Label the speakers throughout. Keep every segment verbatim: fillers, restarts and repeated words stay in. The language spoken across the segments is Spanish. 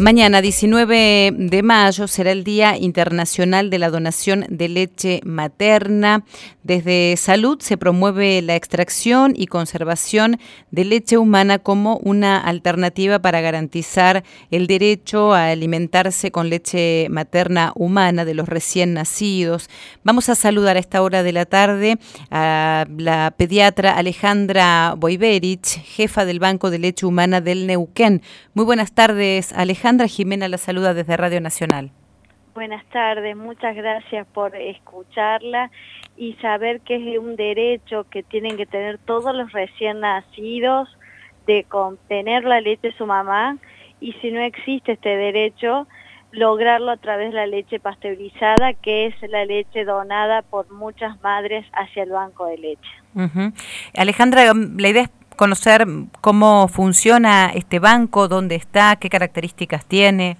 Speaker 1: Mañana, diecinueve de mayo, será el Día Internacional de la Donación de Leche Materna. Desde Salud se promueve la extracción y conservación de leche humana como una alternativa para garantizar el derecho a alimentarse con leche materna humana de los recién nacidos. Vamos a saludar a esta hora de la tarde a la pediatra Alejandra Boiberich, jefa del Banco de Leche Humana del Neuquén. Muy buenas tardes, Alejandra. Jimena la saluda desde Radio Nacional.
Speaker 2: Buenas tardes, muchas gracias por escucharla y saber que es un derecho que tienen que tener todos los recién nacidos de contener la leche de su mamá, y si no existe este derecho, lograrlo a través de la leche pasteurizada, que es la leche donada por muchas madres hacia el banco de leche.
Speaker 1: Uh-huh. Alejandra, la idea es conocer cómo funciona este banco, dónde está, qué características tiene.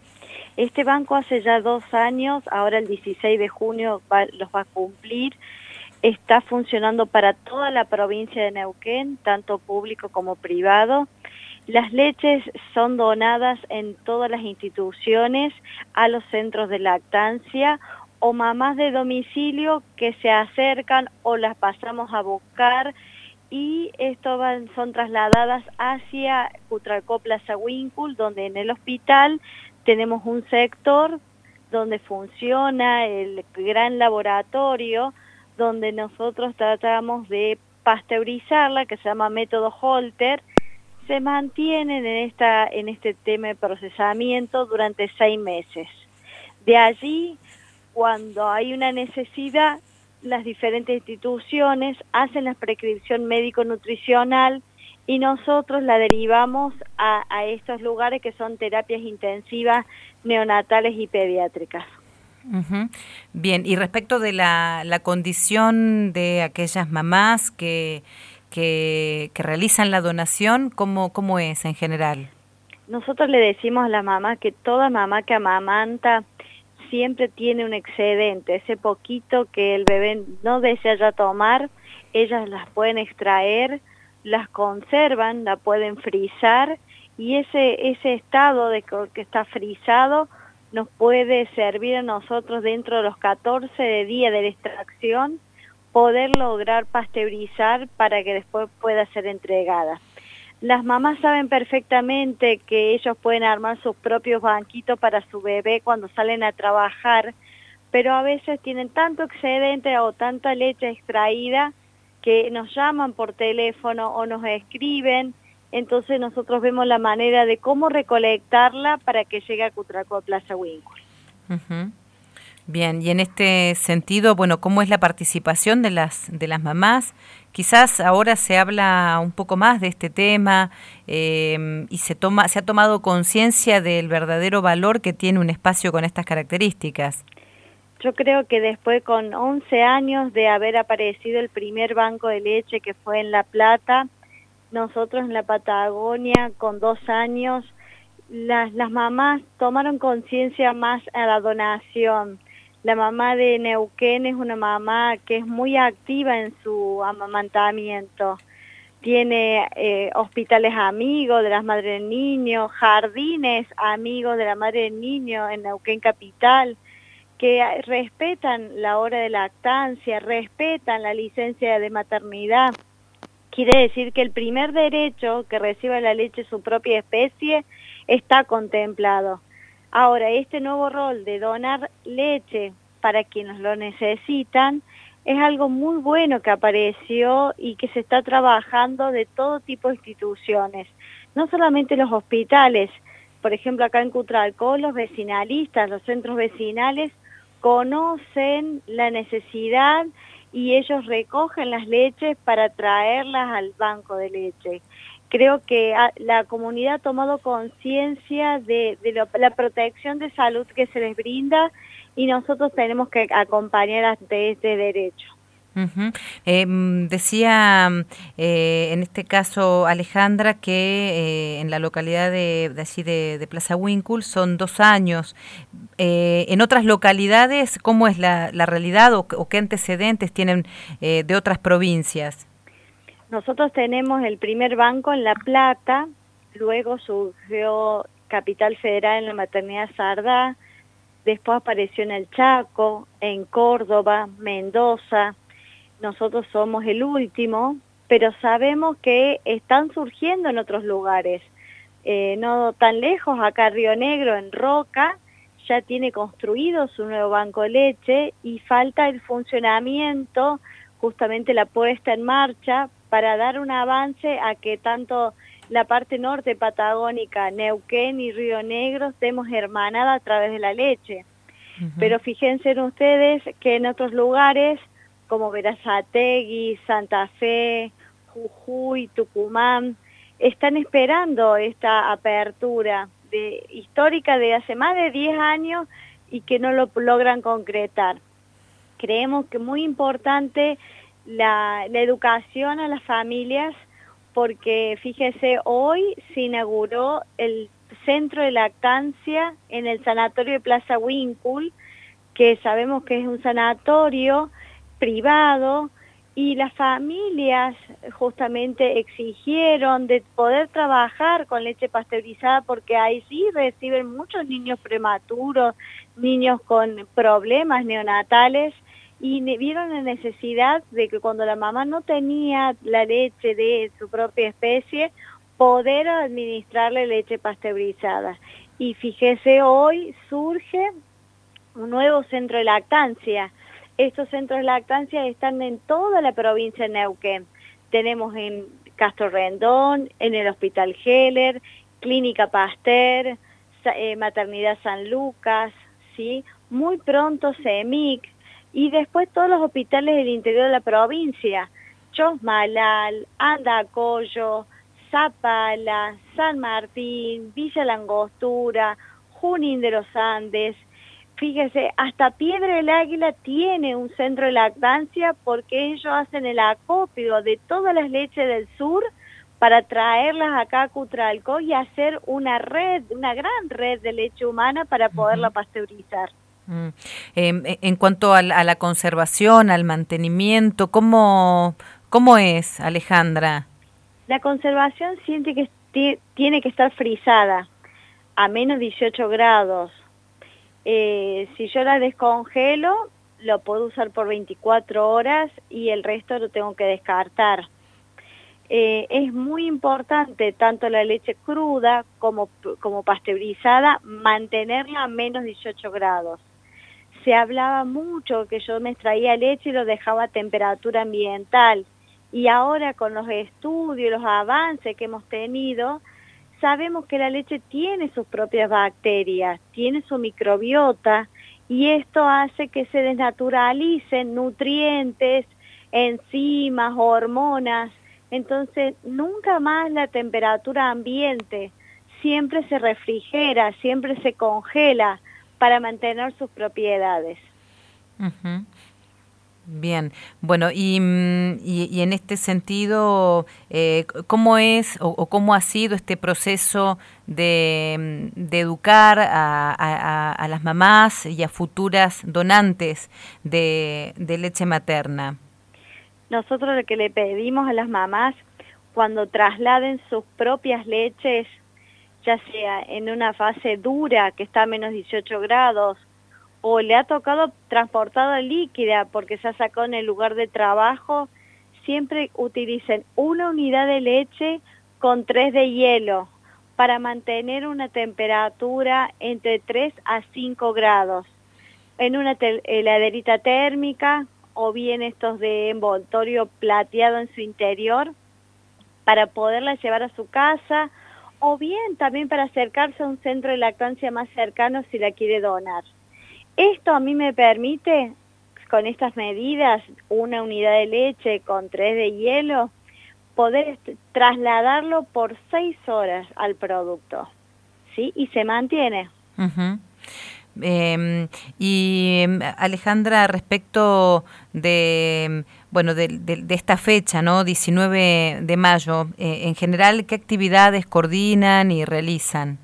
Speaker 2: Este banco hace ya dos años, ahora el dieciséis de junio va, los va a cumplir. Está funcionando para toda la provincia de Neuquén, tanto público como privado. Las leches son donadas en todas las instituciones, a los centros de lactancia o mamás de domicilio que se acercan o las pasamos a buscar, y esto van, son trasladadas hacia Cutralcó Plaza Winkle, donde en el hospital tenemos un sector donde funciona el gran laboratorio, donde nosotros tratamos de pasteurizarla, que se llama método Holter. Se mantienen en, esta, en este tema de procesamiento durante seis meses. De allí, cuando hay una necesidad, las diferentes instituciones hacen la prescripción médico-nutricional y nosotros la derivamos a, a estos lugares que son terapias intensivas neonatales y pediátricas.
Speaker 1: Uh-huh. Bien, y respecto de la, la condición de aquellas mamás que, que, que realizan la donación, ¿cómo, cómo es en general?
Speaker 2: Nosotros le decimos a las mamás que toda mamá que amamanta siempre tiene un excedente, ese poquito que el bebé no desea ya tomar, ellas las pueden extraer, las conservan, la pueden frizar, y ese ese estado de que está frizado nos puede servir a nosotros dentro de los catorce de días de la extracción, poder lograr pasteurizar para que después pueda ser entregada. Las mamás saben perfectamente que ellos pueden armar sus propios banquitos para su bebé cuando salen a trabajar, pero a veces tienen tanto excedente o tanta leche extraída que nos llaman por teléfono o nos escriben, entonces nosotros vemos la manera de cómo recolectarla para que llegue a Cutralcó Plaza Winkle.
Speaker 1: Uh-huh. Bien, y en este sentido, bueno, ¿cómo es la participación de las de las mamás? Quizás ahora se habla un poco más de este tema eh, y se toma se ha tomado conciencia del verdadero valor que tiene un espacio con estas características.
Speaker 2: Yo creo que después, con once años de haber aparecido el primer banco de leche, que fue en La Plata, nosotros en la Patagonia, con dos años, las, las mamás tomaron conciencia más a la donación. La mamá de Neuquén es una mamá que es muy activa en su amamantamiento. Tiene eh, hospitales amigos de las madres del niño, jardines amigos de la madre del niño en Neuquén Capital, que respetan la hora de lactancia, respetan la licencia de maternidad. Quiere decir que el primer derecho que reciba la leche su propia especie está contemplado. Ahora, este nuevo rol de donar leche para quienes lo necesitan es algo muy bueno que apareció y que se está trabajando de todo tipo de instituciones, no solamente los hospitales. Por ejemplo, acá en Cutralcó, los vecinalistas, los centros vecinales conocen la necesidad y ellos recogen las leches para traerlas al banco de leche. Creo que la comunidad ha tomado conciencia de, de lo, la protección de salud que se les brinda, y nosotros tenemos que acompañar ante este derecho.
Speaker 1: Uh-huh. Eh, decía eh, en este caso Alejandra que eh, en la localidad de, de, así de, de Plaza Winkle son dos años. Eh, en otras localidades, ¿cómo es la, la realidad o, o qué antecedentes tienen eh, de otras provincias?
Speaker 2: Nosotros tenemos el primer banco en La Plata, luego surgió Capital Federal en la maternidad Sardá, después apareció en el Chaco, en Córdoba, Mendoza. Nosotros somos el último, pero sabemos que están surgiendo en otros lugares. Eh, no tan lejos, acá Río Negro, en Roca, ya tiene construido su nuevo banco de leche y falta el funcionamiento, justamente la puesta en marcha, para dar un avance a que tanto la parte norte patagónica, Neuquén y Río Negro, estemos hermanadas a través de la leche. Uh-huh. Pero fíjense en ustedes que en otros lugares, como Berazategui, Santa Fe, Jujuy, Tucumán, están esperando esta apertura de, histórica de hace más de diez años y que no lo logran concretar. Creemos que es muy importante la, la educación a las familias, porque fíjese, hoy se inauguró el centro de lactancia en el sanatorio de Plaza Winkle, que sabemos que es un sanatorio privado, y las familias justamente exigieron de poder trabajar con leche pasteurizada, porque ahí sí reciben muchos niños prematuros, niños con problemas neonatales, y vieron la necesidad de que cuando la mamá no tenía la leche de su propia especie, poder administrarle leche pasteurizada. Y fíjese, hoy surge un nuevo centro de lactancia. Estos centros de lactancia están en toda la provincia de Neuquén. Tenemos en Castro Rendón, en el Hospital Heller, Clínica Pasteur, eh, Maternidad San Lucas, ¿sí? Muy pronto CEMIC, y después todos los hospitales del interior de la provincia, Chosmalal, Andacollo, Zapala, San Martín, Villa Langostura, Junín de los Andes. Fíjese, hasta Piedra del Águila tiene un centro de lactancia, porque ellos hacen el acopio de todas las leches del sur para traerlas acá a Cutralcó y hacer una red, una gran red de leche humana para poderla pasteurizar.
Speaker 1: Mm. Eh, en cuanto a la, a la conservación, al mantenimiento, ¿cómo, cómo es, Alejandra?
Speaker 2: La conservación siente que t- tiene que estar frisada a menos dieciocho grados. Eh, si yo la descongelo, lo puedo usar por veinticuatro horas y el resto lo tengo que descartar. Eh, es muy importante, tanto la leche cruda como, como pasteurizada, mantenerla a menos dieciocho grados. Se hablaba mucho que yo me extraía leche y lo dejaba a temperatura ambiental, y ahora con los estudios, los avances que hemos tenido, sabemos que la leche tiene sus propias bacterias, tiene su microbiota, y esto hace que se desnaturalicen nutrientes, enzimas, hormonas. Entonces, nunca más la temperatura ambiente, siempre se refrigera, siempre se congela para mantener sus propiedades.
Speaker 1: Uh-huh. Bien, bueno, y, y, y en este sentido, eh, ¿cómo es o, o cómo ha sido este proceso de, de educar a, a, a las mamás y a futuras donantes de, de leche materna?
Speaker 2: Nosotros lo que le pedimos a las mamás, cuando trasladen sus propias leches, ya sea en una fase dura, que está a menos dieciocho grados, o le ha tocado transportada líquida porque se ha sacado en el lugar de trabajo, siempre utilicen una unidad de leche con tres de hielo para mantener una temperatura entre tres a cinco grados. En una heladerita térmica o bien estos de envoltorio plateado en su interior, para poderla llevar a su casa, o bien también para acercarse a un centro de lactancia más cercano si la quiere donar. Esto a mí me permite, con estas medidas, una unidad de leche con tres de hielo, poder trasladarlo por seis horas al producto, ¿sí? Y se mantiene.
Speaker 1: Uh-huh. Eh, y Alejandra, respecto de bueno de, de, de esta fecha, ¿no? diecinueve de mayo, eh, en general, ¿qué actividades coordinan y realizan?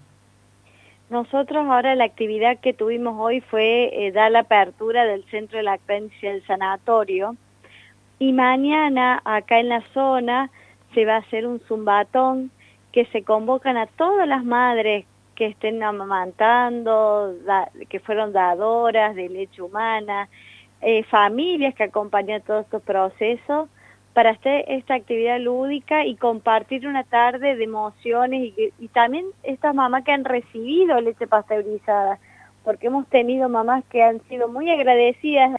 Speaker 2: Nosotros ahora la actividad que tuvimos hoy fue eh, dar la apertura del centro de lactancia del sanatorio, y mañana acá en la zona se va a hacer un zumbatón que se convocan a todas las madres que estén amamantando, da, que fueron dadoras de leche humana, eh, familias que acompañan todos estos procesos, para hacer esta actividad lúdica y compartir una tarde de emociones y, que, y también estas mamás que han recibido leche pasteurizada, porque hemos tenido mamás que han sido muy agradecidas.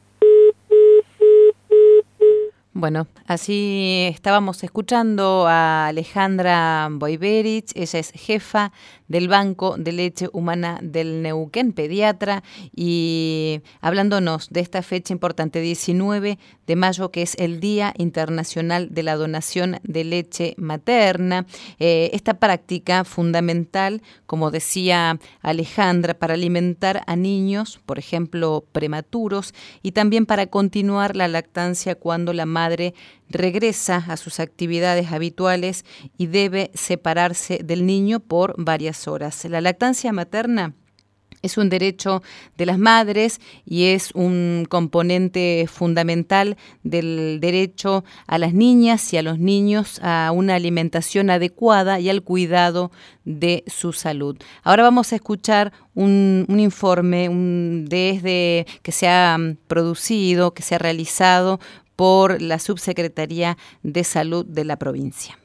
Speaker 1: Bueno, así estábamos escuchando a Alejandra Boiberich, ella es jefa del Banco de Leche Humana del Neuquén, pediatra, y hablándonos de esta fecha importante, diecinueve de mayo, que es el Día Internacional de la Donación de Leche Materna. Eh, esta práctica fundamental, como decía Alejandra, para alimentar a niños, por ejemplo, prematuros, y también para continuar la lactancia cuando la madre regresa a sus actividades habituales y debe separarse del niño por varias horas. La lactancia materna es un derecho de las madres y es un componente fundamental del derecho a las niñas y a los niños a una alimentación adecuada y al cuidado de su salud. Ahora vamos a escuchar un, un informe un, desde que se ha producido, que se ha realizado por la Subsecretaría de Salud de la provincia.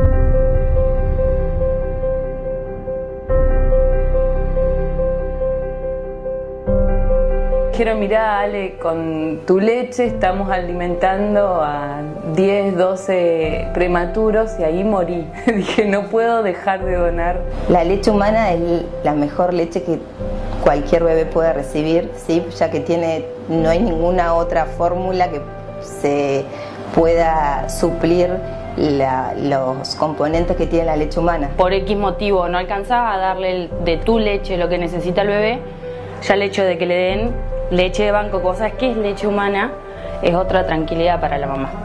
Speaker 3: Dijeron, mirá Ale, con tu leche estamos alimentando a diez, doce prematuros y ahí morí. Dije, no puedo dejar de donar.
Speaker 4: La leche humana es la mejor leche que cualquier bebé puede recibir, ¿sí? Ya que tiene, no hay ninguna otra fórmula que se pueda suplir la, los componentes que tiene la leche humana.
Speaker 5: Por X motivo no alcanzaba a darle de tu leche lo que necesita el bebé, ya el hecho de que le den leche de banco, cosas que es leche humana, es otra tranquilidad para la mamá.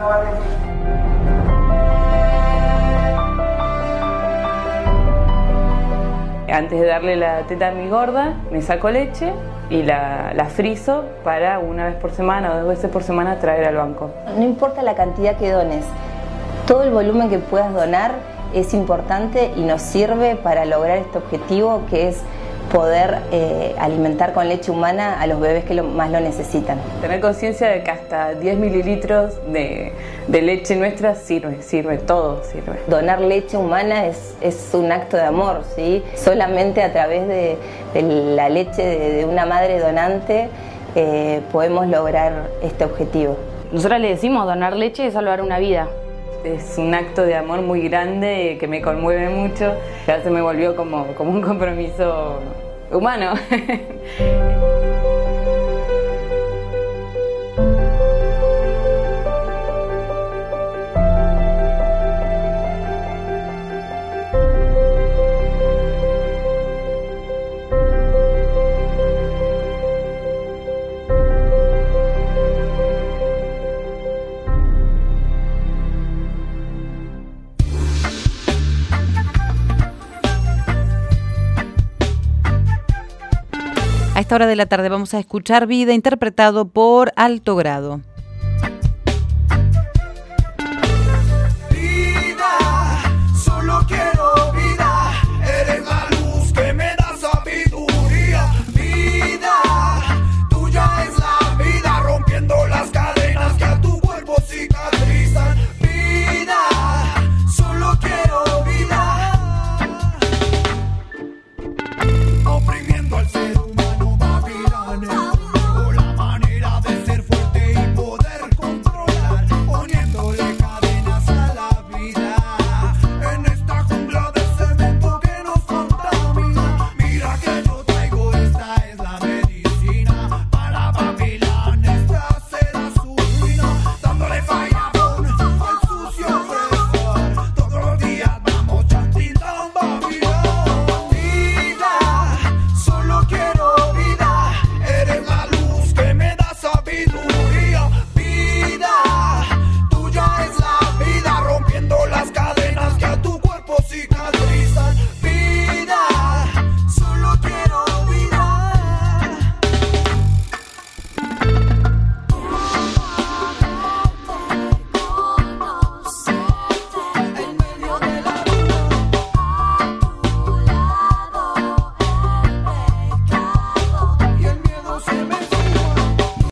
Speaker 3: Antes de darle la teta a mi gorda, me saco leche y la, la frizo para una vez por semana o dos veces por semana traer al banco.
Speaker 4: No importa la cantidad que dones, todo el volumen que puedas donar es importante y nos sirve para lograr este objetivo, que es poder eh, alimentar con leche humana a los bebés que lo, más lo necesitan.
Speaker 3: Tener conciencia de que hasta diez mililitros de, de leche nuestra sirve, sirve, todo sirve.
Speaker 4: Donar leche humana es, es un acto de amor, ¿sí? Solamente a través de, de la leche de, de una madre donante eh, podemos lograr este objetivo.
Speaker 5: Nosotros le decimos, donar leche es salvar una vida.
Speaker 3: Es un acto de amor muy grande que me conmueve mucho. Ya se me volvió como, como un compromiso humano.
Speaker 1: A esta hora de la tarde vamos a escuchar Vida, interpretado por Alto Grado.